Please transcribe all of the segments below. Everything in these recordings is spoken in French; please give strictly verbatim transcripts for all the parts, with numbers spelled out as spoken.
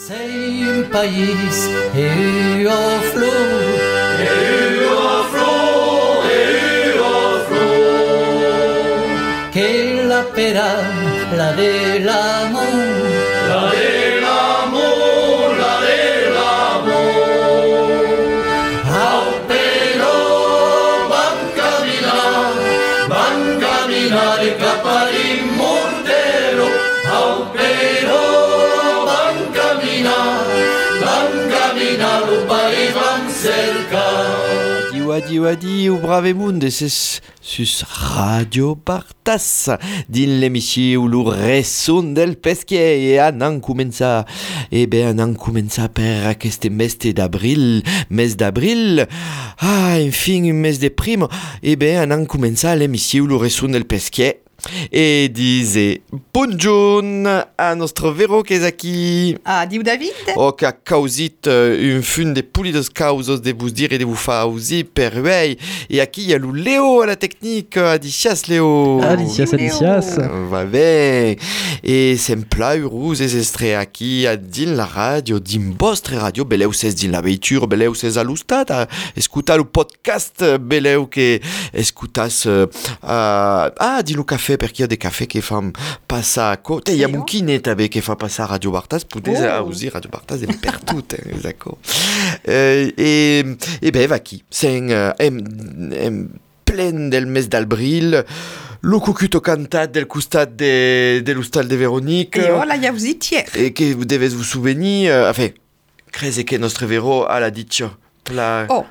Sei un país e o flor, e o flor, e o flor, che la pera, la de l'amor, la de l'amor, la de l'amor. Au però van caminar, van caminar cap a l'immortero, au però van caminar, van caminar lo país van cercar. Adieu, adieu, adieu, brave monde, c'est sus Radio Bartas, din l'emissió lo resson del pesquier, e anan comença, e ben anan comença per aquest mes d'abril, mes d'abril, ah, enfin, un mes de prim, e ben anan comença l'emissió lo resson del pesquier, e dize bonjour a nostre Vero che è qui. Adieu David. O che ha causit uh, un fun de pulidos causos de vos dire e de vous fa ausi per uei. E aquí il y a lo Leo a la technique. Adicias Leo. Adicias, adicias. Va bene. E sempla urus es estre aquí a din la radio, din vostre radio, beleu ses din la veitur, beleu ses alustat, a escutar lo podcast, beleu che escutas uh, uh, ah, din lo café, perché il y a des cafés che fan passar a côté. Il y a mon kiné també che fa passar Radio Bartas, potete oh. Aussi Radio Bartas è per tutte, d'accord. Euh, e, e beh, va qui. C'est un em, em, plein del mes d'abril. Lo cucuto cantat del costat de, de l'hostal de Véronique. Et voilà, il y a vous hier. Et que vous devez vous souvenir, euh, enfin, crese que nostre Vero a la dicho. La... Oh,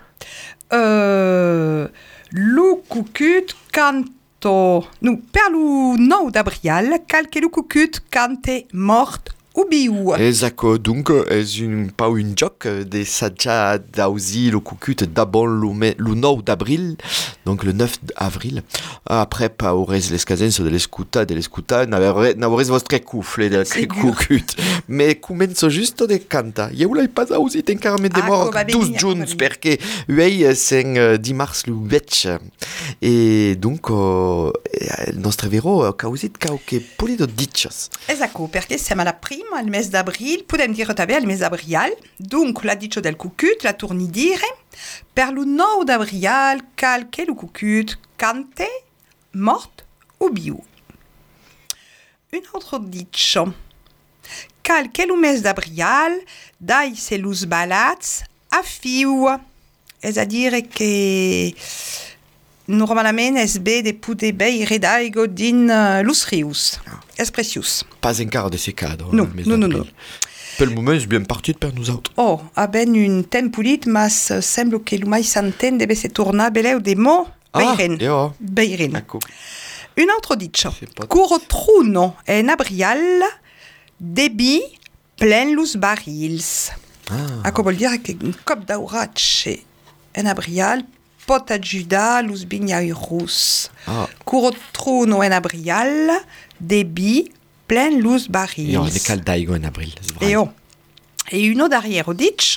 euh, lo cucut cant nu, per lo nou d'abril, calque lo cucut cante mort ubiu. Esatto, donc és un pau un joc de s'adja d'ausi le cucut d'abon le nou d'abril, donc le neuf d'avril. Après, pas aurez les casens de l'escuta, de l'escuta, n'aurez vostre cufle de cucut. Mais començo justo de canta. Je l'hai pas ausi encara me de mort douze junts, perché uei sen dimarts lo vech. Et donc, il nostre Vero causit cauque polido ditxos. Esatto, perché siamo alla prima, al mes d'abril, podem dire també al mes d'abril, donc la dicho del cucut, la torni dire, per lo nou d'abril, calque lo cucut cante mort ubiu. Un autre dicho, calque lo mes d'abril, dai se los balats a fiu, és a dire que normalment es bé de poder veire d'aigua din uh, los rius. És preciós. Pas encara de secado. No, no, no, no. Pel moment és bien partit per nosaltres. Oh, a ben un tempolit, mas uh, sembla que lo mai s'entén deve se tornar beleu de mo beiren. Ah, jo. Beiren. Ecco. Un autre dicho. Curotruno en abrial debi plen los barils. Ah. Ecco vol dire que un cop d'auratge en abrial pot ajudar los vignairus. Ah. Curotruno en abrial debi plen los barils. Jo, ne cal d'aigua en abril. Et oh. Et uno darrière dicho,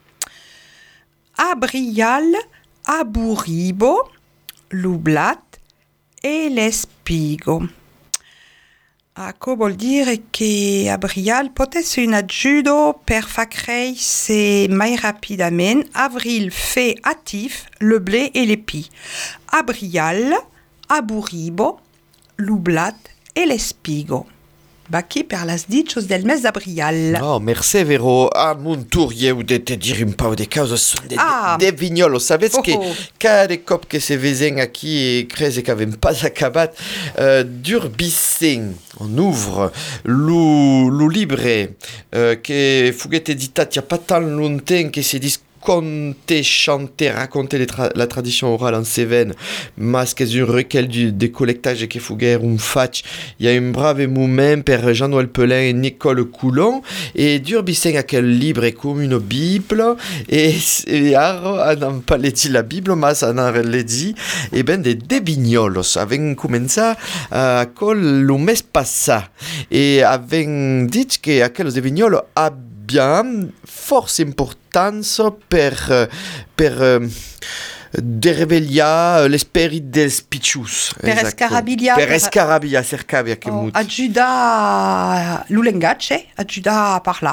abrial aburibo, l'ublat e l'espigo. Ecco vol dire che abrial pot essere un aggiudo per far créixer mai rapidament. Avril fait actif le blé et l'épi. Abrial aburibo, l'ublat e l'espigo. Bacchi per las dichos del mes d'abril. Oh, merci Vero. A mon tour, eu de te dire un pau de causes son de, ah. de, de vignolos. Sabes oh, que oh. cada cop que se vezen aquí e creze qu'avem pas acabat, uh, d'Urbicen, on ouvre lo, lo libre uh, que fuguet editat il y a pas tant longtemps que se dis conter, chanter, raconter tra- la tradition orale en Cévennes, mas que un recueil du, de collectage que fuguer un fatch. Il y a un brave moment per Jean-Noël Pelin et Nicole Coulon, et d'Urbicen a quel livre comme une Bible, et, et ar, n'en pas dit la Bible, mas n'en le dit, et ben des devignolos, avec commencé à col le mes passa, et avec dit que aquellos devignolos a bien force importance per per derevelia l'esprit dels piccius. Per escarabia. Per escarabia, cercavia che oh, mut. Aggiuda l'ulengace, aggiuda a parlar.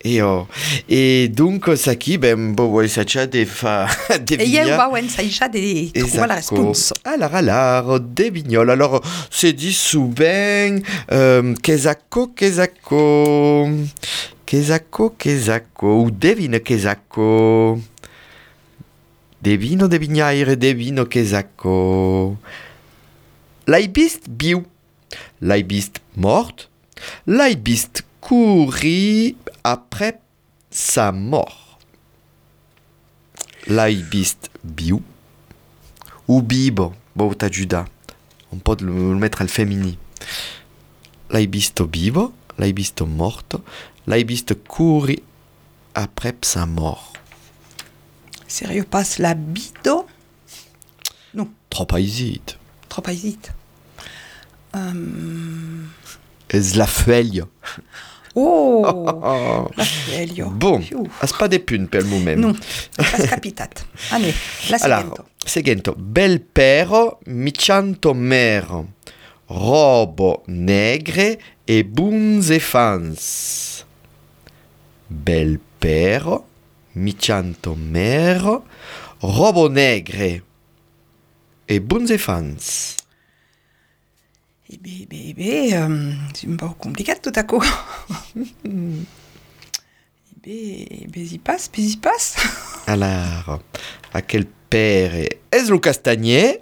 E, oh. E dunque, sa qui, ben, bo vuoi saggia de fa de E io vuoi saggia de trovare la risposta. Alors, alors, de vignol. Alors, c'est dit sous ben, euh, quesaco, quesaco. Quesaco, quesaco. Ou devine quesaco. Devino de vignaire, devino quesaco. L'hai vist viu. L'hai vist mort. L'hai vist courir après sa mort. L'hai vist viu. Ou bibo. Bon, t'as Judas. On peut le mettre al féminin. L'hai visto vivo. L'hai visto morto. L'hai visto courir après sa mort. Sérieux, passe la bido? Non. Trop hésite. Trop hésite. Um... Es la feuille. Oh, oh, la feuille. Bon, as pas de punt per moment. Non, pas capitat. Allez, la seguente. Alors, seguente. Bel pero, micianto mero, robo negre e bunze fans. Bel pero, micianto mero, robo negre e bunze fans. Eh bien, eh bien, eh bien euh, c'est un peu compliqué tout à coup. eh bien, eh bien, y passe, puis y passe. Alors, à quel père est le castagnier,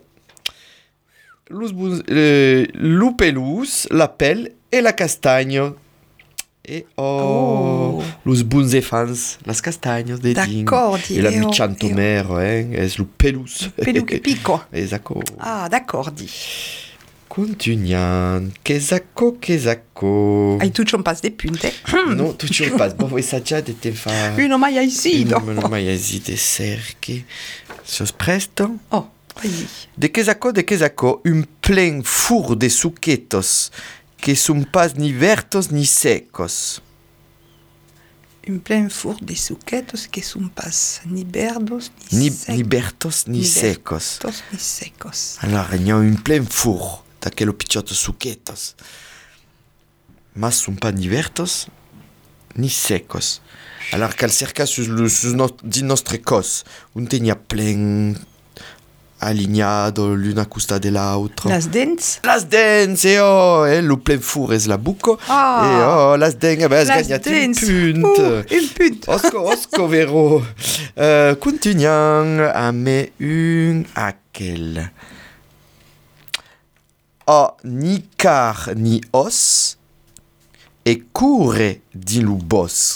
le loupelous, la pelle et la castagne. Et oh, oh. Los bunze fans, las castañas de ding. D'accord, et la micianto mero, hein, es lo pelus. Pelus che pico. Esatto. Ah, d'accord, dit. Continuiamo, quesaco, quesaco. Hai tu un pass de punte? No, tu ci un pass, ma vuoi saggiare di te fa... Uno mai esito. Uno mai esito, cerchi. Sos presto? Oh, vai. De quesaco, de quesaco, un plein four de suquetos, que son pas ni vertos ni secos. Un plein four de suquetos que son pas ni verdos ni, ni secos. Ni vertos ni, ni secos. Vertos ni secos. Alors, il y a un plein four. D'aquello picciotto suquetos. Mas son pas ni vertos ni secos. Alors cal cerca sus, sus no, di nostre cos, un tenia plen alignado l'una custa de l'altra. Las dents? Las dents, e oh, eh, lo plen four es la buco. Ah, e oh, las dents, eh, has gagnat un punt. Uh, un punt. Osco, osco, vero. Uh, continuiam a me un aquel. A ni car ni os e cure din lo bos.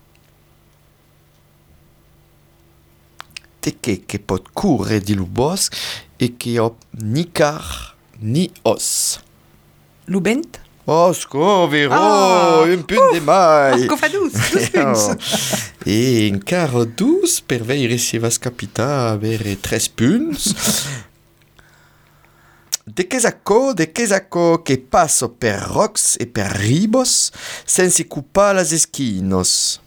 Te che che pot cure din lo bos e che ho ni car ni os. Lubent? Osco, vero, ah, un punt de mai. Osco fa dus, dus punts. E encara dus per veire se vas capita avere tres punts. De quesaco, de quesaco che passo per rocks e per ribos senza cupa las esquinos.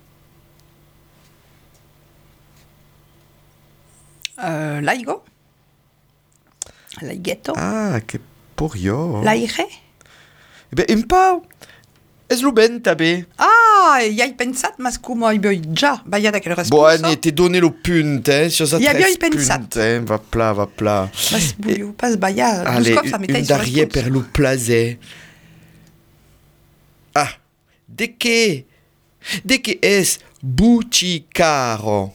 Uh, laigo? Laighetto? Ah, che porio. L'aire? Eh ben, un pau. Es lo ben tabe. Ah, i hai pensat, mas cum ai boi già baiat che responsa? Buone, ti doni lo punt, eh? Si I hai pensat. Eh? Va pla, va pla. Mas buio, pas baiat. Allez, un darrier per lo plaze. Ah, de che? De che es bucicaro.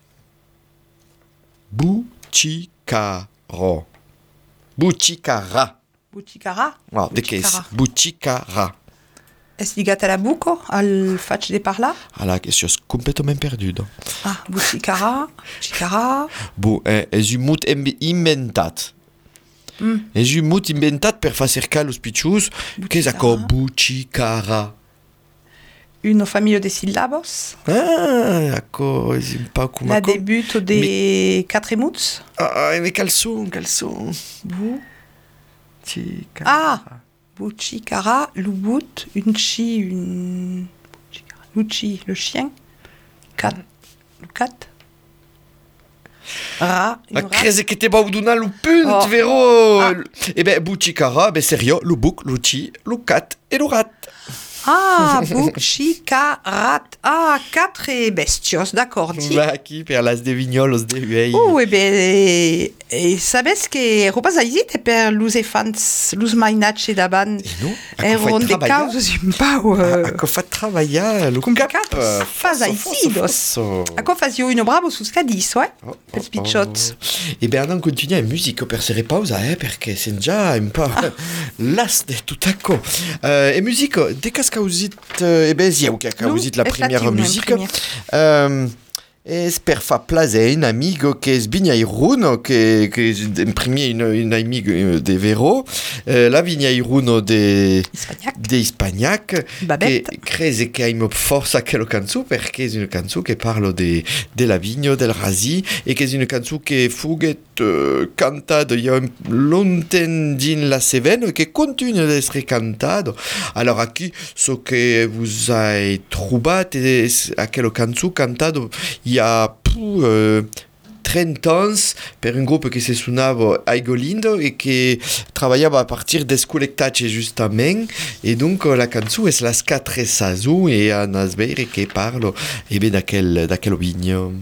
Bucicaro. Bucicara. Bucicara? Oh, de che es bucicara. Es ligat a la buco, al faig de parlar? Ah, che sono completamente perduto. Ah, bucicara, bucicara... Bon, eh, es un mot inventat. Mm. Es un mot inventat per far cercar los piccius che sa co bucicara. Una famiglia de syllabos? Ah, ecco, es un po' come... La debut de me... quatre mots? Ah, mais calzon, calzon. Bucicara. Ah, bucicara, lubut, une chi, une... Luci, le chien. Cat, le cat. Ra, une rat. Crese che te va donare lo punt, oh. Vero? Ah. Eh ben, bucicara, ben serio, lo buc, lo chi, lo cat e lo rat. Ah, bucci, carat. Ah, quatre bestios, d'accord. Va qui per las de vignolos de huei. Oh, e beh, e sabes che roba zaizit e per lus e fans, lus mainatge daban. E no? E ron de causos un pau... Uh... A co fa travaillar lo cap. Uh, fa zaizidos. A co fazio uno bravo sus cadis, ouais? Oh, Pets oh, pitchots. Oh. E beh, non continua in musica per sere pausa, eh, perché sen già un po' ah. las de tout a co. Uh, e musica, de cas causit, uh, e beh, ziau che causit la première musica. Um, Es per fa plaser un amigo che sbignai runo che che imprimie un un amigo de vero eh, la vignai runo de Hispagnac. de Hispagnac che crese che aimo forza che lo canzu perché è una canzu che parlo de de la vigno del rasi e che è una canzu che fuget uh, cantado io lonten din la Cévennes e che continua ad essere cantado. Alors aquí so che vous hai troubat a che lo canzu cantado il y a plus euh, trente ans per un gruppo che si suonava Aigolindo e che travaillava a partir des collectace justament e dunque la canzone è las quatre saisons e a nasbere che parlo e ben d'aquel d'aquel vigno.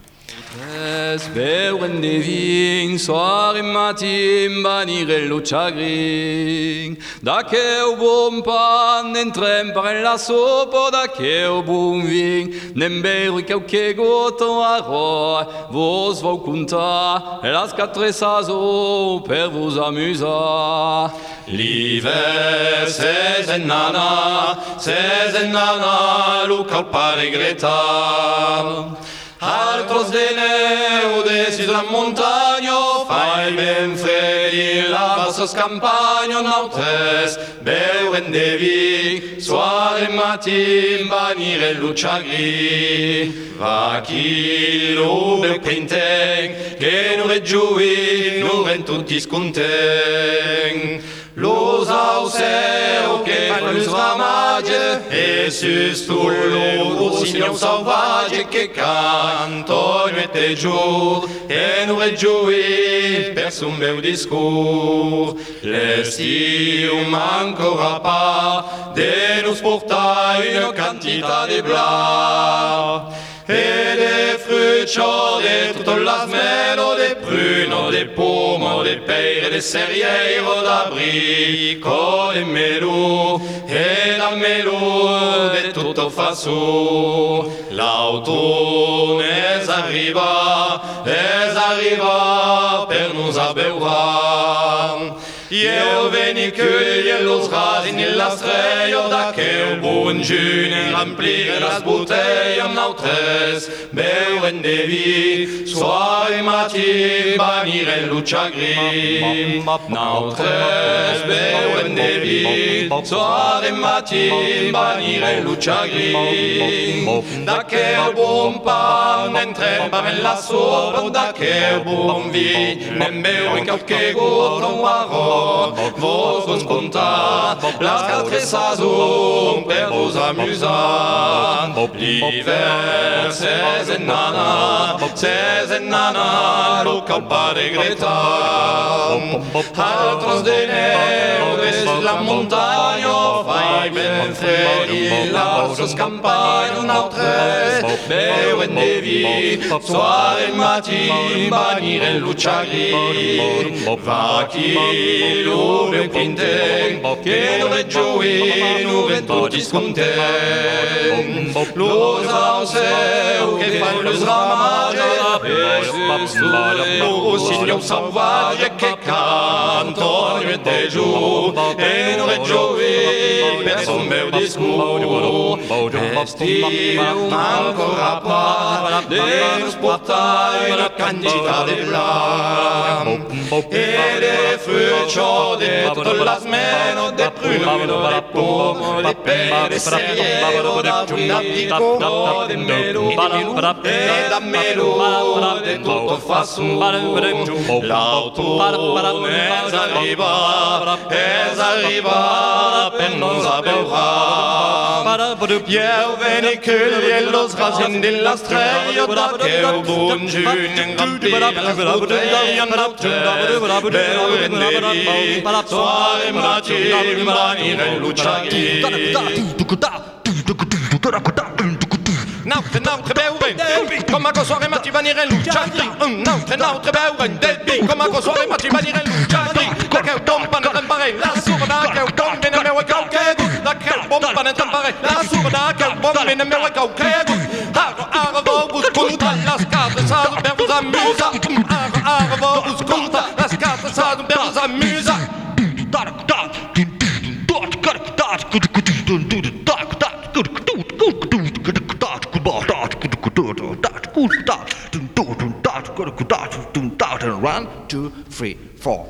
Beuen de vin, soir et matin, banire lo chagrin. Da che o bon pan, entrem par la sopa, da che o bon vin, nem beru qualche gotto a roi, vos vau contar, las quatre saisons per vos amusar. L'hiver, c'est en nana, c'est en nana, lo cal pare Greta. Altros de neu desis la montagno, fai ben fredi la vassos campagno, nautes, beuen de vi, soir et matin, banire luciagri. Va chi lo beu quinteng, che nu reggiui, nu ren tutti sconteng. Los auseu che fan lus ramage e sus tullo rossignol sauvage che canto nuit jour e nu reggiui per son meu discours. L'estiu mancora pas de nous portar une quantità de blanc et des fruits chauds de toutes las meno, de pruno, de pomo, de peire, de cerriero, d'abrico, de melou, et da melou, de tutto façon. L'automne es arriva, es arriva per nous abeura. Eu veni cueille los rasin e las treio da che o bon giune remplir las bouteilles en nautres beuen de vi soir et matin banire luciagri nautres beuen de vi soir et matin banire luciagri da che o bon pan entrem par la sopa da che o bon vin nem beuen qualche gotto marron. Vos vos contar las quatre saisons per vos amusar. L'hiver c'est en nana, c'est en nana, lo cal pare Greta. Altros de neu des la montagno, fai ben fredi la vostros campagno, nautres beuen de vi, soir et matin banire luciagri. Va chi lo beu quinteng, che non è gioi, nu ven tutti sconteng. Los auseu che fan lus ramage, e sus lo rossignol sauvage che canto nuit e jour, e non è gioi per son meu discours. L'estiu ancora pas de nous portar una quantità de blanc e de fruits chauds de toutes las meno, de pruno, de pomo, de peire, de cerriero, d'abrico, de melou, e da melou, de tutto façon. L'automne es arriva, arriva, es arriva, per nos abeurà. Eu veni cul los rasin de la strella, da che o buon giugno, rampi la bottiglia, natte, beurenderi, soare mati, mani nel luciaghi. Nautre, nautre beuren, come a soare mati vanire luciaghi. Nautre, nautre beuren, debi, come a soare mati vanire luciaghi. La che tomba ne tempare, la surda che tomba ne mewe cauchegu. La che bomba ne tempare, la surda che bomba ne mewe cauchegu. Aro, aro, vo, uscuta, las carte sadu per vos amusa. Aro, aro, vo, uscuta, las carte sadu per vos amusa. One, two, three, four.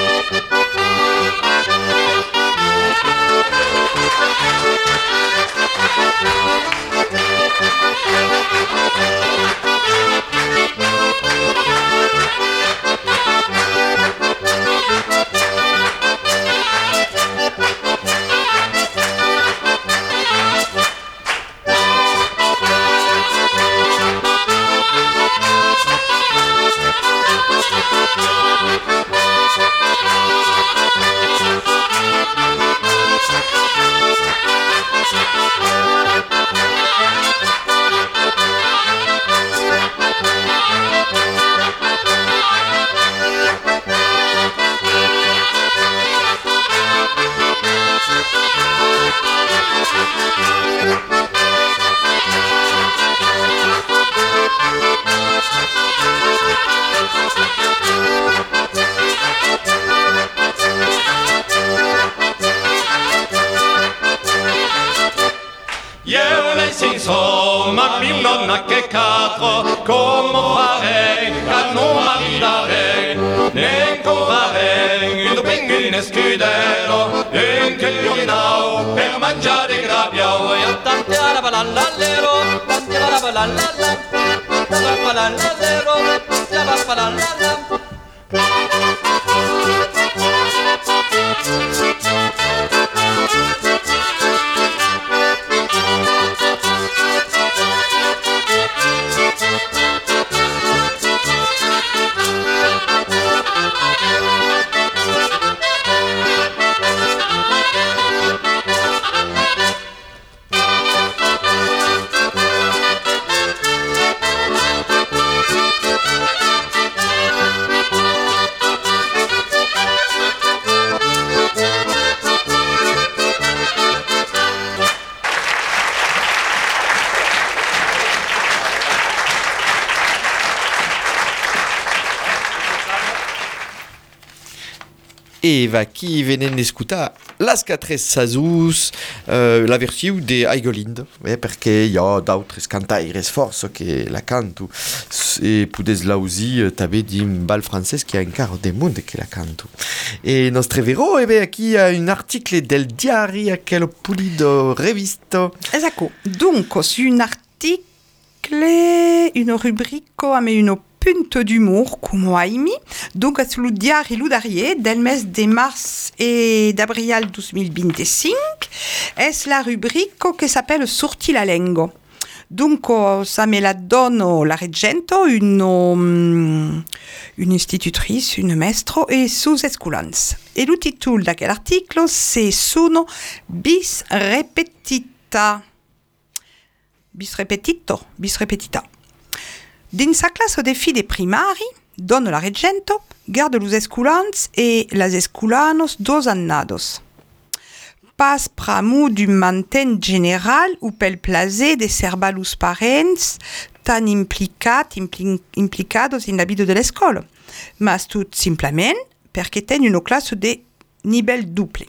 Insomma, mio nonna che catro, come farei, che non arriverei, ne comprarei un pinguino e scudero, un chilinao per mangiare grabbiao. E a tanti la balallallero, tanti la balallalla, la balallallero, la balallalla. Eva qui venait d'escutar Las Quatre Sazus, uh, la versió de Aigolind, eh, perché hi ha d'altres cantaires força que la canto, e podes lausi uh, també d'un bal francès qui a encara de monde que la canto. E nostre vero, eh bé, aquí hi ha un article del diari a quel pulido revista. Esatto, dunque, su un article, una rubrica, a me una punto d'humour come Aimi, donc sul diari Ludarier del mes de mars et d'avril deux mille vingt-cinq, est la rubrique qui s'appelle Sorti la Lengo. Donc, ça me la donne la Reggento, une, um, une institutrice, une maestra, et sus esculans. Et le titre de quel article, c'est Sono bis repetita. Bis repetito, bis repetita. Dans sa classe de filles des primari, donne la Reggento, garde los esculans et las esculanos dos annados. Pas pramu d'un manten general ou pel plaser de serbar los parents tan implicat, impli, implicados in la vida de l'escola, mas tout simplement perché ten una classe de nivell duple.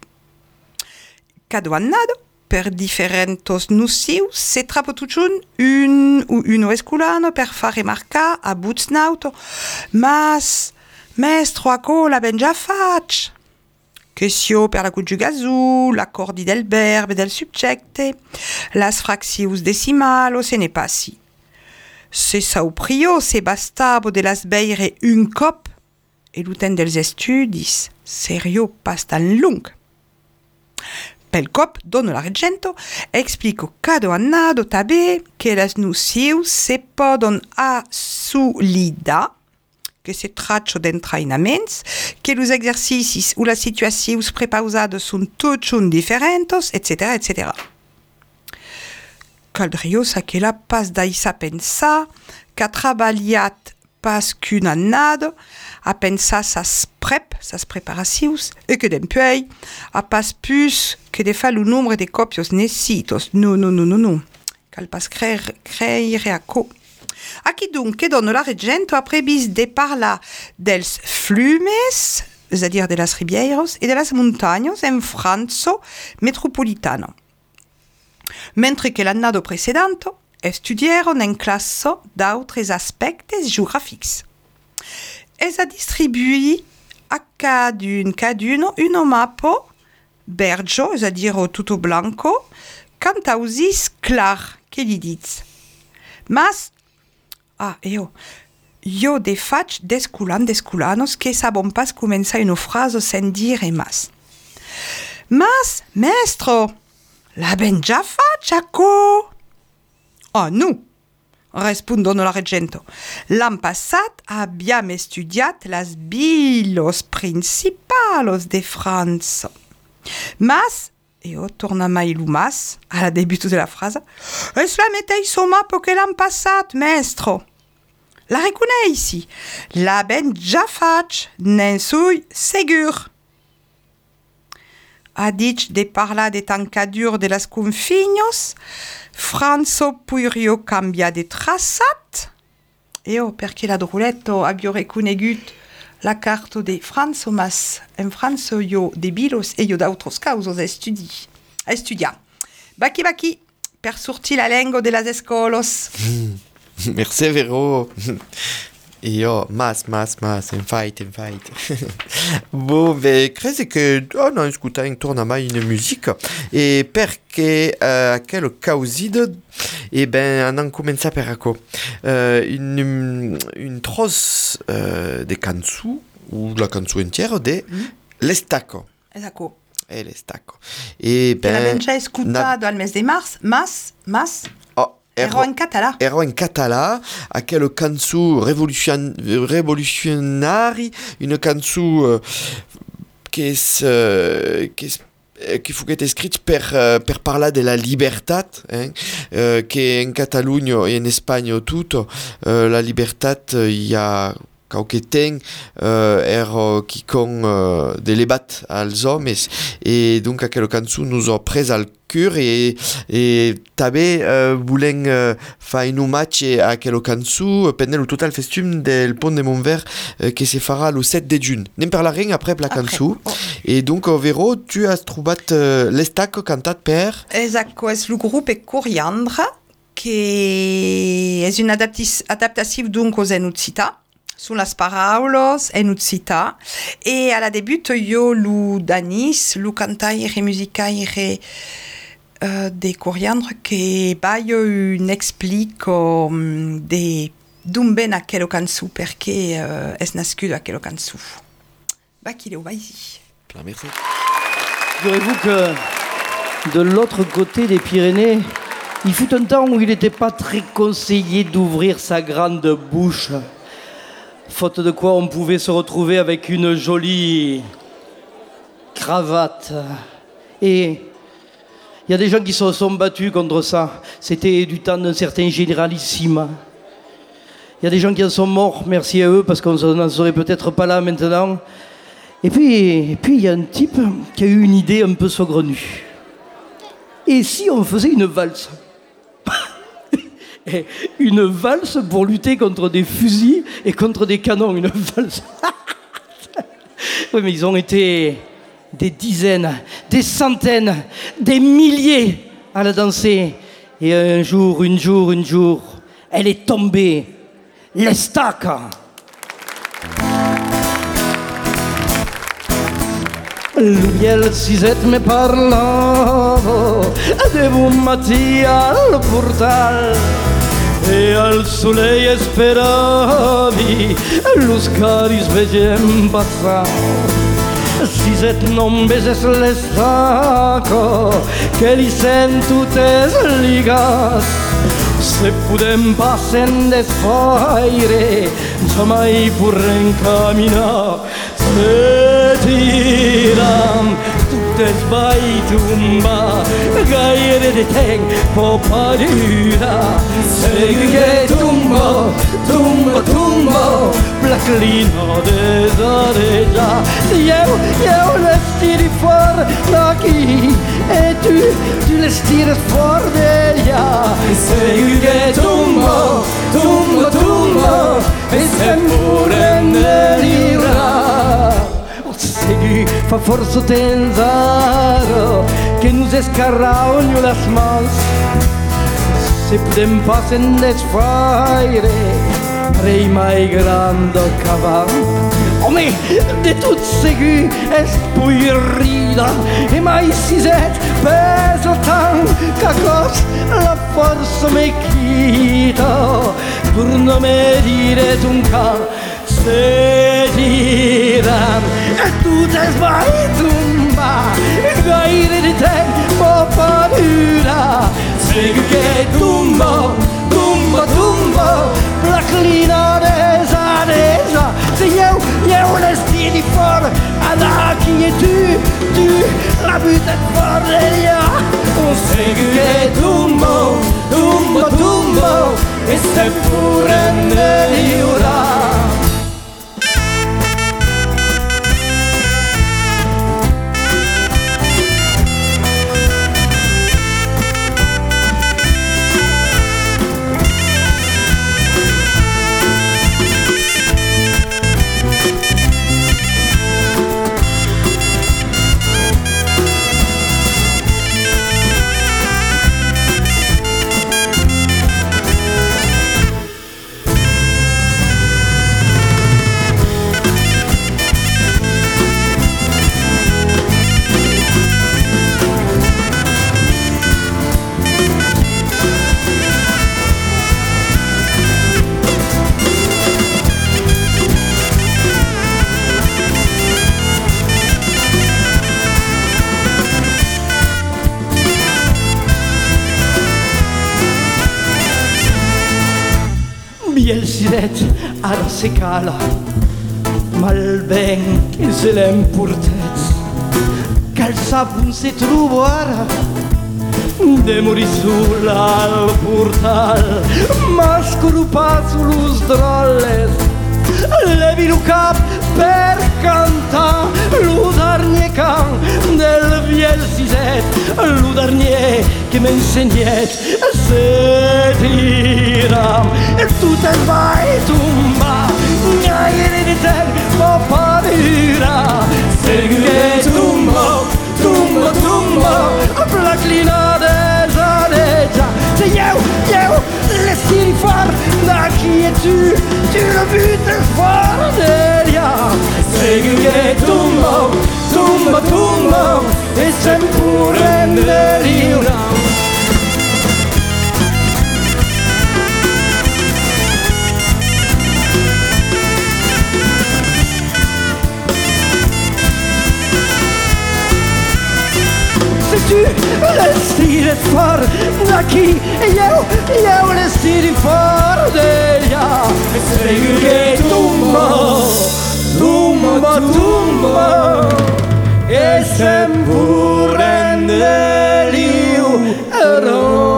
Cada annado, per differentos nusius, se trapo tutun un o uno esculano per far remarcar a butsnauto, mas, mestro, aco la ben già fac. Questio per la conjugazu, l'accordi del verbe e del subjecte, las fractius decimalos e ne passi. Se sauprio se bastabo de las beire un cop, e l'uten dels estudis serio pas tan lung. Pel cop, Don l'Argento explico cado annado tabè che las nusius se podon assolidar, que se traccio d'entrainaments, que los exercicis o las situacions prepausades són totxun diferentos, et cetera, et cetera. Caldrio sa che la pas d'aissa pensar qu'a treballat pas qu'un annado a pensar sas prep, sas preparacions, e que dempuei a pas plus que de fa lo nombre de copios necessitos. No, no, no, no, no. Cal pas creire, creire a co. Aquí donc, Don l'Argento a previst de parlar dels flumes, és a dir, de las ribeiros, e de las montañas en Franzo metropolitano. Mentre que l'annado precedente estudieron en classo d'autres aspectes geographics. Es a distribuir a cadun caduno un mappo bergio, és a dir, tutto blanco, cantausis clar, que li dits. Mas, ah, io, io de faig desculant desculanos que sabon pas començar una frase sen dire mas. Mas, maestro, la ben già facciaco. Oh, no, rispondono l'Argento. L'an passat abbiamo studiat las bilos principalos de Franza. Mas, io torna mai lu mas, alla debuto della frase, es la metei so mappo che l'an passat, maestro. La reconeixi, la ben già faig, nen sui segur. A dic de parlar de tancadur de las confinos, Franzo puirio cambia de traçat. Io, perché la druletto abbio reconegut la carta de Franzo, mas en Franzo io de bilos e io d'autros causos a studi. A studiar. Baki baki, per sortir la lengua de las escolos. Merci, Vero. Io, mas, mas, mas, en fight, en fight. Bon, beh, crezi che on a ascoltato intorno a mai una musica e perché uh, aquel causid e ben on a cominciato per ecco uh, une, une tros uh, de canzù ou la canzù entière de mm. l'Estaco. Esatto. E l'Estaco. E ben... Che l'abbiamo già ascoltato al mese di marzo, mas, mas... Ero in català. Ero in català, aquella canzone revolution, rivoluzionari, una canzone uh, che, uh, che, che fu scritta per, uh, per parlare della libertà, eh? uh, che in Catalogna e in Spagna tutto, uh, la libertà il y a qualche temps uh, ero qui con uh, de lebat als hommes e donc aquella canzone nous a preso al cœur e, e també uh, volem uh, fare un omatge a aquella canzone pendant il total festum del pont de Montvert uh, che si farà le sept de juny. Ne parlarem après la canzone oh. E donc uh, Vero, tu has trobat uh, l'Estaco cantat per... Esatto, es il gruppo Coriandra che è un adaptatiu donc aux enucita sulle paraules en ucita e alla debut io lu danis lu cantaire musicaire uh, de Coriandre che baio un explico um, de d'un ben aquello canzù perché uh, es nascuto aquello canzù. Bah qu'il est au vaisi. Merci. Figurez-vous que de l'autre côté des Pyrénées, il fut un temps où il n'était pas très conseillé d'ouvrir sa grande bouche. Faute de quoi on pouvait se retrouver avec une jolie cravate. Et il y a des gens qui se sont battus contre ça. C'était du temps d'un certain généralissime. Il y a des gens qui en sont morts, merci à eux, parce qu'on n'en serait peut-être pas là maintenant. Et puis, et puis il y a un type qui a eu une idée un peu saugrenue. Et si on faisait une valse ? Une valse pour lutter contre des fusils et contre des canons, une valse. Oui, mais ils ont été des dizaines, des centaines, des milliers à la danser. Et un jour, un jour, un jour, elle est tombée, l'Estaca. Lui e il Siset me parlavo, devo mattia al portal. e al soleil speravi los caris veiem passar. Si et non beses l'estaco que li sento tes ligas, se podem passen desfaire jamais pourrem caminar. Se tiram totes vai tombar gaire de tempo paura. Segui che tumbo, tumbo, tumbo la clina desareja. Eu, eu les tiri fora daqui e tu, tu les tires fora d'ella. Segui che tumbo, tumbo, tumbo e sempre delira. Segui fa forza tenzaro che nos escarraogno las mans. Se podem passen desfaire rei mai grande caval. Home, de tot segur és puirrida e mai siset pesa tant que cos la força me quita per no me dire un cal. Se giran e tu te vai tombar gaire di tempo paura. Segui che tumbo, tumbo, tumbo la clina desadesa. Se eu, eu les tiri fora daqui e tu, tu la butes fora d'ella. Segui che tumbo, tumbo, tumbo e se pure ne liura. Biel siret ara se cala, mal ben che se l'emportet, cal sapun se trovo ara, de mori sull'al portal, ma scorupa sullo drolles, levi lo cap per cantar, lo darnier can del biel siset, lo darnier che m'insegnet, se tiram e tu te vai tumba, gaire di tempo paura. Segui che tumbo, tumbo, tumbo la clina desareja. Se eu, eu les tiri fora daqui e tu, tu la butes fora d'ella. Segui che tumbo, tumbo, tumbo e sempre ne riura. Se tu les tires fora daqui e eu, eu les tiri fora d'ella. Segui che tumbo, tumbo, tumbo e sempre ne riura.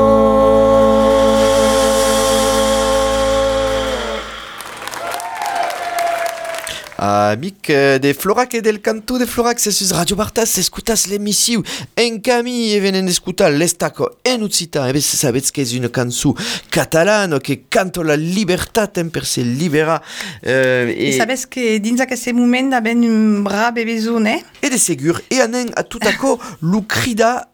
Amic de Florac e del Canto de Florac, se sus Radio Bartas, escutas l'emissiu en cami e venen escutar l'estaco en uzzita. E se sabets che è una canzone catalana che canto la libertà per se libera. Eh, e, e sabes che dins aquest moment ben un bra bebezone? E de segur, e anen a tout aco lo crida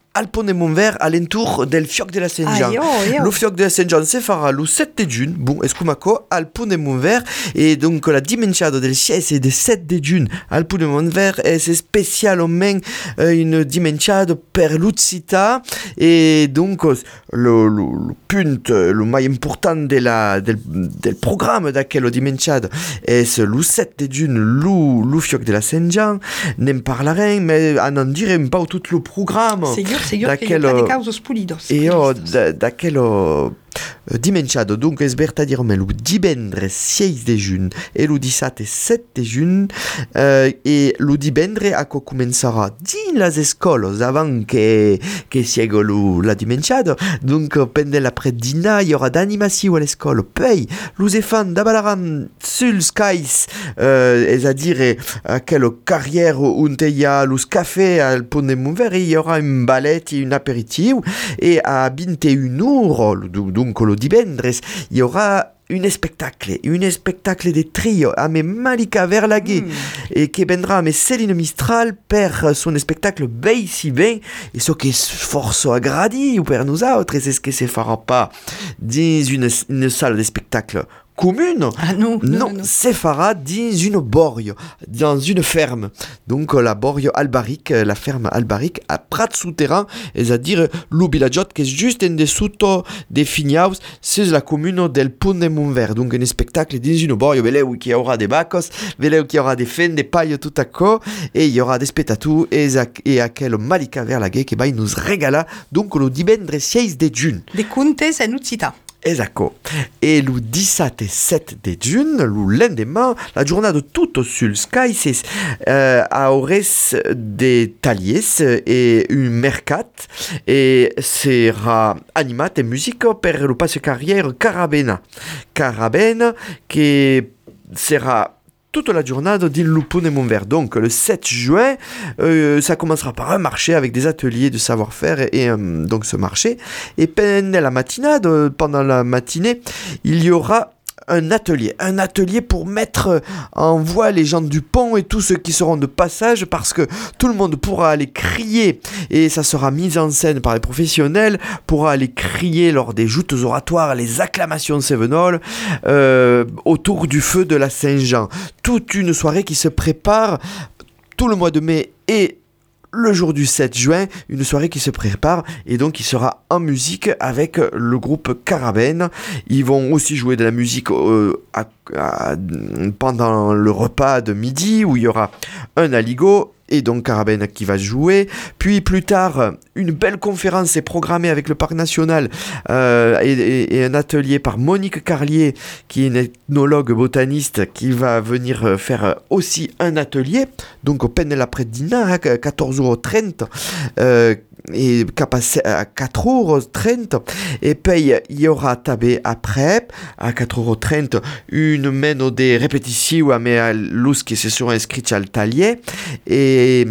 al Pont de Montvert, alentour del Fioc de la Saint-Jean. Le Fioc de la Saint-Jean se fera le sept de giugno, bon, escumaco, al Pont de Montvert, et donc la dimensiado del siège est de sept de giugno al Pont de Montvert, et c'est spécialement euh, une dimensiado per l'Uzzita, et donc le, le, le punt, le mai important de la, del, del programme d'aquel dimensiado est le sept de giugno, le, le Fioc de la Saint-Jean, n'en parlerem, mais en direm pas tout le programme. Sigur che io de causos pulidos. E io da, daquelo uh, dimensiado, donc es vertadirme lo divendre seis de giugno e lo dissabte set de giugno uh, e lo divendre a co començarà din las escolas avant que, que siego lo, la dimensiado, donc pendant l'après-dina il y aura d'animation à l'escola, poi los enfants dabalaran sul skies, uh, es a dire aquella carrière on il y a los cafés al Pont de Montvert, il y aura un ballet et un apéritif, et à vingt et une heures, donc le divendres, il y aura un spectacle, un spectacle de trio a me Malika Verlaguer, mm. et qui vendra a me Céline Mistral per son spectacle Veille si ben, et ce qui est force agradi ou per nous autres, c'est ce qui se fera pas dans une, une salle de spectacle commune, ah non, non, non, non. se fera dans une borgne, dans une ferme. Donc la borgne Albaric, la ferme Albaric à Prat souterrain, c'est-à-dire le villageot qui est juste en dessous des Fignaus, c'est la commune del Pont de Montvert. Donc un spectacle dans une borgne, veleu qui aura des bacos, veleu qui aura des fens, des pailles tout à coup, et il y aura des spectacles et et à quel Malika Verlaguer qui va nous régala donc le divendre seis de giugno. Des contes en Uzzita. Esatto. E le dissabte set de giugno, le lendemain, la giornata tutto sul Sky, c'est euh, a ores de talies et un mercat, et sera animat e musica per le passe carrière Carabena. Carabena qui sera toute la journée du Pont de Montvert. Donc le sept juin, euh, ça commencera par un marché avec des ateliers de savoir-faire et, et euh, donc ce marché. Et pendant la matinade, pendant la matinée, il y aura un atelier, un atelier pour mettre en voie les gens du pont et tous ceux qui seront de passage, parce que tout le monde pourra aller crier, et ça sera mis en scène par les professionnels, pourra aller crier lors des joutes oratoires, les acclamations cévenoles euh, autour du feu de la Saint-Jean. Toute une soirée qui se prépare tout le mois de mai et le jour du sept juin, une soirée qui se prépare, et donc il sera en musique avec le groupe Carabène. Ils vont aussi jouer de la musique euh, à, à, pendant le repas de midi, où il y aura un aligot et donc Carabène qui va jouer. Puis plus tard, une belle conférence est programmée avec le Parc National euh, et, et, et un atelier par Monique Carlier, qui est une ethnologue botaniste, qui va venir faire aussi un atelier. Donc au peine l'après-dîner, à quatorze heures trente, euh, et à quatre heures trente, et puis il y aura tabé après à quatre heures trente une mène des répétitions à mes lus qui se seront inscrits à l'atelier, et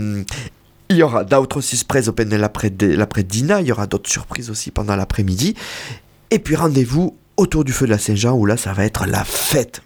il y aura d'autres surprises pendant l'après-dîner, il y aura d'autres surprises aussi pendant l'après-midi, et puis rendez-vous autour du feu de la Saint-Jean, où là ça va être la fête.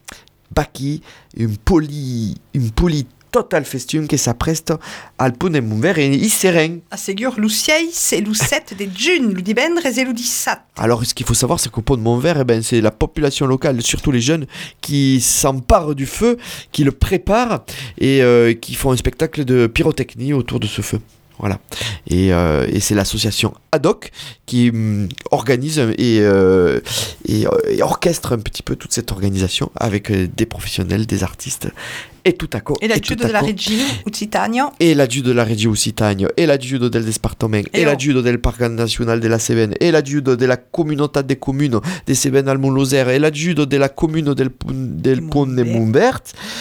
Baki, une poli, une poli total festum che s'appresta al Pont de Montvert et i seren. A segur, le seis c'est le sept de giugno, le divendres et le dix-sept. Alors, ce qu'il faut savoir, c'est qu'au Pont de Montvert, eh ben, c'est la population locale, surtout les jeunes, qui s'emparent du feu, qui le préparent et euh, qui font un spectacle de pyrotechnie autour de ce feu. Voilà. Et, euh, et c'est l'association Ad hoc qui hum, organise et, euh, et, et orchestre un petit peu toute cette organisation avec euh, des professionnels, des artistes. E tutto a co, e l'aggiudo della Regina Occitania, e l'aggiudo della Regia Occitania, e l'aggiudo del Departamento, e, e l'aggiudo del Parco Nazionale della Cévennes, e l'aggiudo della Comunità de Communes de Cévennes al Mont-Lozère, e l'aggiudo della Commune del, del Pont de Montvert.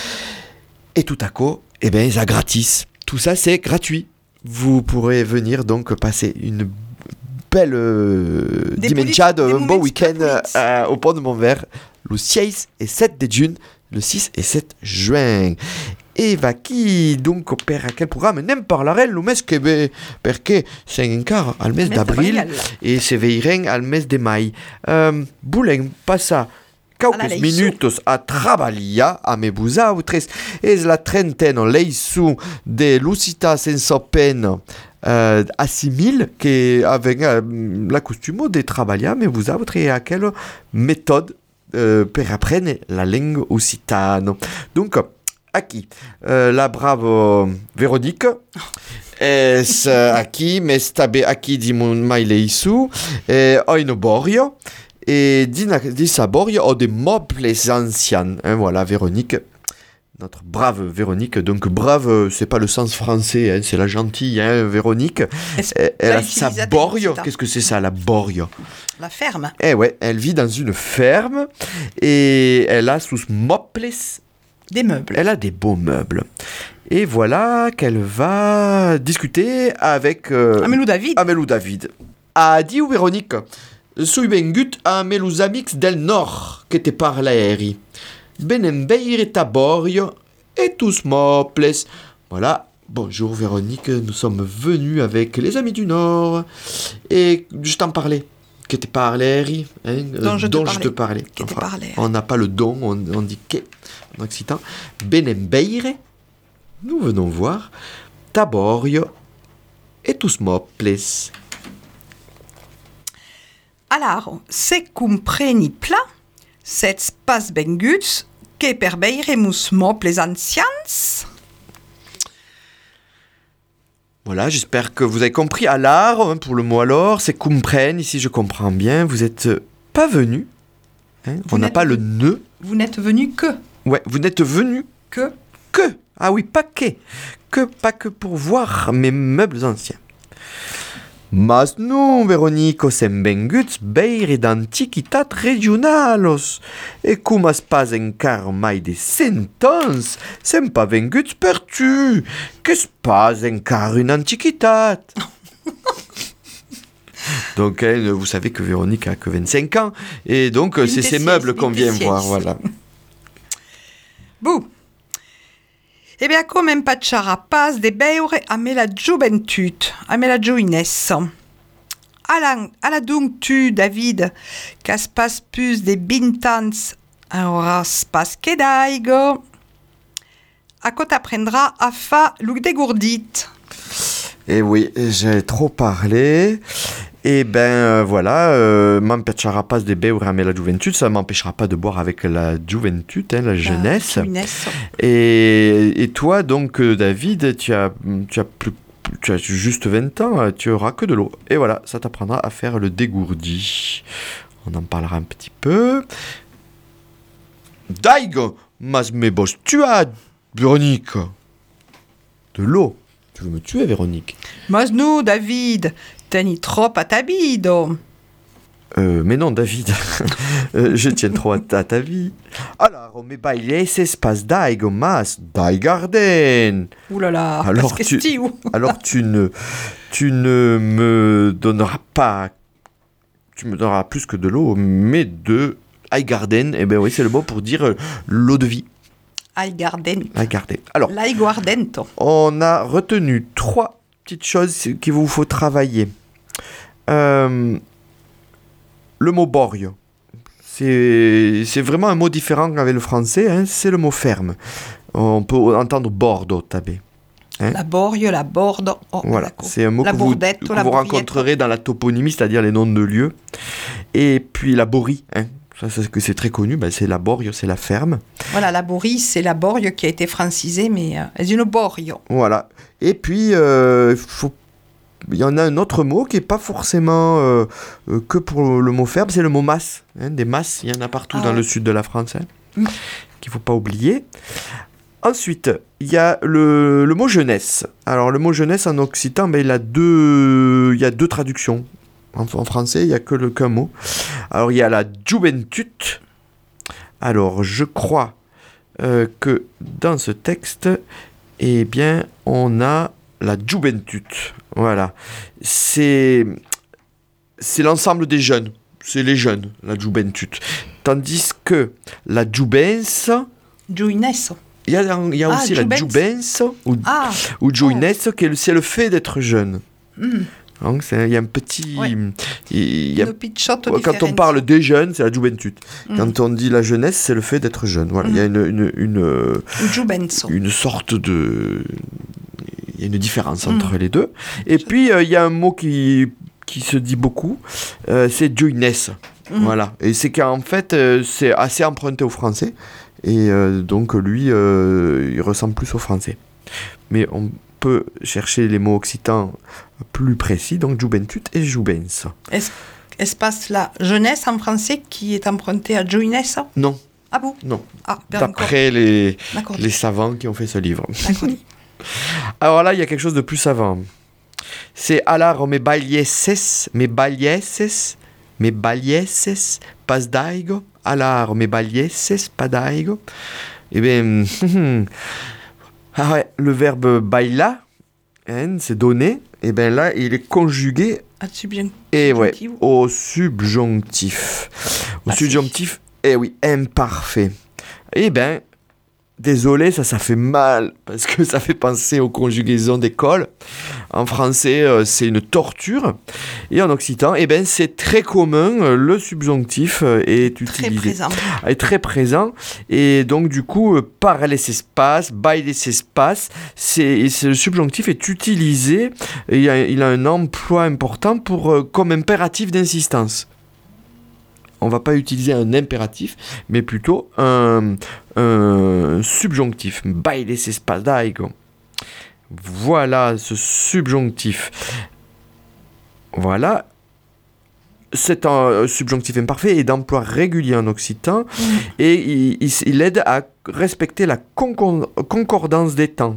Et tout à co, eh ben, c'est gratis. Tout ça, c'est gratuit. Vous pourrez venir donc passer une belle euh, dimensiade, un beau week-end euh, au Pont de Montvert, le six et sept de giugno, le six et sept juin. E va chi dunque per quel programma ne parleremo il mese che ve, perché siamo encara al mese d'avril e se veiren al mese de mai. Um, Volem passar cauques minutos a trabalhar amb vosaltres. És la trentena leiçó de Lucita sense pena uh, assimile que avec uh, la costume de treballar amb vosaltres et aquella méthode uh, per apprendre la langue occitane. Donc, aqui, uh, la brava Véronique és uh, aqui, mais també aqui di mon mai leiçó, e oino borio, et di, di saborio o des mobles anciens. Hein, voilà, Véronique, notre brave Véronique. Donc, brave, c'est pas le sens français, hein, c'est la gentille, hein, Véronique. Elle, elle a sa borio. Qu'est-ce que c'est ça, la borio? La ferme. Eh ouais, elle vit dans une ferme et elle a sous mobles des meubles. Elle a des beaux meubles. Et voilà qu'elle va discuter avec euh, Amelou David. Amelou David. Adieu, Véronique. Sui vengut a meus amics del nord que te parleri. Benem beire taborio et tous mobles. Voilà. Bonjour Véronique, nous sommes venus avec les amis du nord. Et je t'en parlais. Que te parleri. Hein, dont je dont te je te parlais. Que te parlais. On n'a pas le don, on, on dit que en occitan. Benem beire. Nous venons voir taborio et tous mobles. Alors, se compreni pla, sets pas benguts, que per beiremus mobles ancians. Voilà, j'espère que vous avez compris. Alors, hein, pour le mot alors, c'est comprenne. Ici, je comprends bien. Vous n'êtes pas venu. Hein, on n'a pas le ne. Vous n'êtes venu que. Ouais, vous n'êtes venu que. Que. Ah oui, pas que. Que, pas que pour voir mes meubles anciens. Mas non, Véronique, sem venguts beire d'antiquitat regionalos. E cum as pas encar mai de cent ans, sem pas venguts per tu, qu'es pas encar une antiquitat. Donc, hein, vous savez que Véronique a que vingt-cinq ans, et donc une c'est ces meubles qu'on vient voir, voilà. Bouh. Eh bien, com em patxarra pas de beure a me la joventut, a me la joinesse. Ala, ala donc tu, David, qu'as pas plus de vint ans, auras pas que d'aigo, a quoi t'apprendra a fa look dégourdit. Eh oui, j'ai trop parlé. Et ben euh, voilà, euh, m'empêchera pas de beure avec la juventud, ça m'empêchera pas de boire avec la juventud, hein, la jeunesse. La jeunesse. Et, et toi, donc, David, tu as, tu as plus, tu as juste vingt ans, tu auras que de l'eau. Et voilà, ça t'apprendra à faire le dégourdi. On en parlera un petit peu. Daigo, mas me bos, tu as, Véronique, de l'eau. Tu veux me tuer, Véronique? Mas nous, David, teni trop à ta bide. Euh, mais non, David, euh, je tiens trop à ta, ta vie. Alors, me bailes espace d'aigo mas dai garden. Ouh là là, alors tu, alors tu ne, tu ne me donneras pas, tu me donneras plus que de l'eau, mais de ai garden. Eh ben oui, c'est le mot pour dire euh, l'eau de vie. Aiguardent. Aiguardent. Alors, l'aiguardent. On a retenu trois petites choses qu'il vous faut travailler. Euh, le mot borio, c'est, c'est vraiment un mot différent avec le français, hein, c'est le mot ferme. On peut entendre bordo, tabé. Hein? La borio, la bordo. Oh, voilà, d'accord. C'est un mot la que vous, que vous rencontrerez dans la toponymie, c'est-à-dire les noms de lieux. Et puis la borie, hein. Ça, c'est, que c'est très connu, ben c'est la borio, c'est la ferme. Voilà, la borie, c'est la borio qui a été francisée, mais euh, c'est une borio. Voilà. Et puis, euh, faut... il y en a un autre mot qui n'est pas forcément euh, euh, que pour le mot ferme, c'est le mot masse. Hein, des masses, il y en a partout ah, dans ouais. le sud de la France, hein, mm. qu'il ne faut pas oublier. Ensuite, il y a le, le mot jeunesse. Alors, le mot jeunesse en occitan, ben, il, a deux, il y a deux traductions. En, en français, il n'y a que le, qu'un mot. Alors, il y a la juventud. Alors, je crois euh, que dans ce texte, eh bien, on a la juventud. Voilà. C'est, c'est l'ensemble des jeunes. C'est les jeunes, la juventud. Tandis que la jubens... Juinesse. Il y a, il y a ah, aussi jubens. la jubens ou, ah. ou juinesse, oh. qui est, c'est le fait d'être jeune. Mm. Hein, il y a un petit... Ouais. Y a, quand quand on parle des jeunes, c'est la juventud. Mm. Quand on dit la jeunesse, c'est le fait d'être jeune. Voilà, il mm. y a une, une, une, une sorte de... Il y a une différence entre mm. les deux. Et Je... puis, il euh, y a un mot qui, qui se dit beaucoup, euh, c'est joyness. Mm. Voilà. Et c'est qu'en fait, euh, c'est assez emprunté au français. Et euh, donc, lui, euh, il ressemble plus au français. Mais on peut chercher les mots occitans plus précis, donc juventud et jouvence. Est-ce, espace la jeunesse en français qui est emprunté à joyness? Non. Ah bon? Non. Ah, d'après les, les savants qui ont fait ce livre. D'accord. Alors là, il y a quelque chose de plus savant. C'est alar me balieses, me balieses, me balieses, pas daigo, alar me balieses, pas daigo. Eh bien, ah ouais, le verbe baila, hein, c'est donner, et bien là, il est conjugué et ouais, au subjonctif. Au ah, subjonctif, eh oui, imparfait. Eh bien, désolé, ça, ça fait mal, parce que ça fait penser aux conjugaisons d'école. En français, euh, c'est une torture. Et en occitan, eh ben, c'est très commun, euh, le subjonctif euh, est utilisé. Très présent. Est très présent. Et donc, du coup, euh, par les espaces, by les espaces, c'est, c'est, le subjonctif est utilisé, et il, a, il a un emploi important pour, euh, comme impératif d'insistance. On ne va pas utiliser un impératif, mais plutôt un, un subjonctif. Baile espaces daigo. Voilà ce subjonctif. Voilà. C'est un subjonctif imparfait et d'emploi régulier en occitan. Mmh. Et il, il, il aide à respecter la concordance des temps.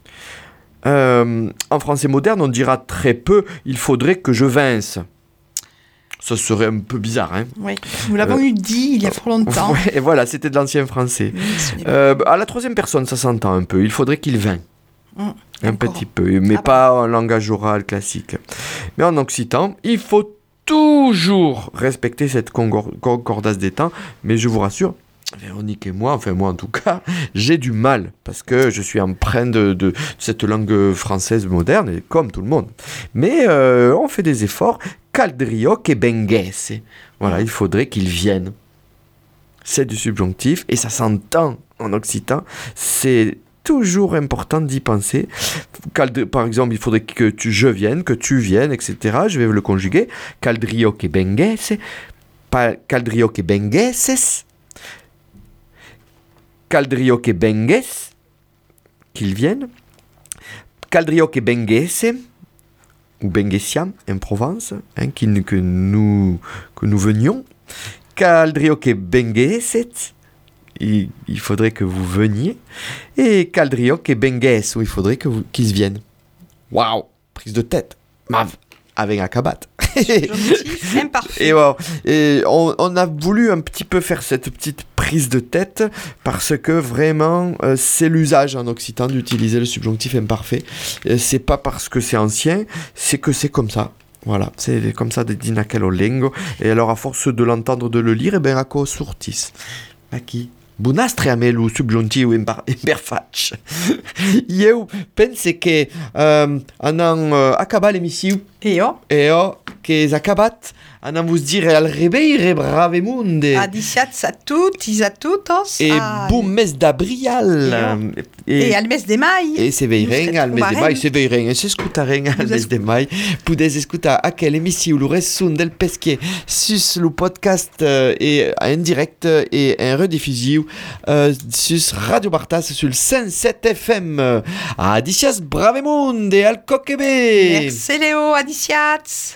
Euh, en français moderne, on dira très peu « il faudrait que je vinsse ». Ça serait un peu bizarre, hein. Oui, nous l'avons euh, eu dit il y a fort longtemps. Ouais, et voilà, c'était de l'ancien français. Oui, euh, à la troisième personne, ça s'entend un peu. Il faudrait qu'il vînt. Mmh, un encore. Petit peu, mais ah pas bon. En langage oral classique. Mais en occitan, il faut toujours respecter cette concordance des temps. Mais je vous rassure, Véronique et moi, enfin moi en tout cas, j'ai du mal parce que je suis empreint de, de cette langue française moderne, et comme tout le monde. Mais euh, on fait des efforts. Caldrio che benguesse. Voilà, il faudrait qu'il vienne. C'est du subjonctif et ça s'entend en occitan. C'est toujours important d'y penser. Cald- par exemple, il faudrait que tu, je vienne, que tu viennes, et cetera. Je vais le conjuguer. Caldrio che benguesse. Pa- caldrio che benguesses. Caldrio che benguesse. Qu'il vienne. Caldrio che benguesse. Ou benguessiam en Provence, hein, qui, que, nous, que nous venions. Caldrio che benguesset, il, il faudrait que vous veniez. Et caldrio che benguesse, où il faudrait que vous, qu'ils viennent. Waouh, prise de tête, mav, avec un cabat. Imparfait. Et, bon, et on, on a voulu un petit peu faire cette petite prise de tête parce que vraiment euh, c'est l'usage en occitan d'utiliser le subjonctif imparfait. Euh, c'est pas parce que c'est ancien, c'est que c'est comme ça. Voilà, c'est comme ça de dire aquello lingo. Et alors à force de l'entendre, de le lire, e ben acco surtis. Aqui. Bunastre a me lo subjonctiu imperfetto. Io penso che um, anem uh, acabat l'emissiu. E io? E io, che és acabat, anem vos dire al rebeire bravemunde. Adiciats a tutti, a tutos. E ah, bon mes d'abrial. E, e al mes de mai. E se veiren al mes de mai, se veiren, e se escutaren al mes de mai. Pudes escutar aquel emisiu, lo resun del pesquier, sus lo podcast uh, e en direct e en rediffusiu uh, sus Radio Bartas sul cent sept F M. Adicias bravemunde al coquebe. Merci Léo, adiciats.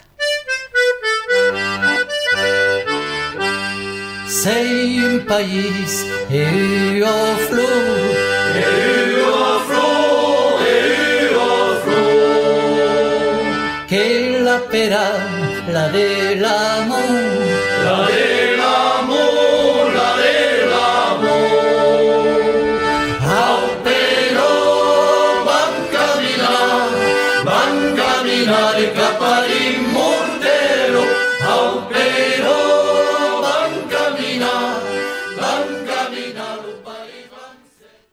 Sei un país e o flor, e o flor, e o flor, que la pera, la de l'amor, la de l'amor, la de l'amor. Au pero van caminar, van caminar cap a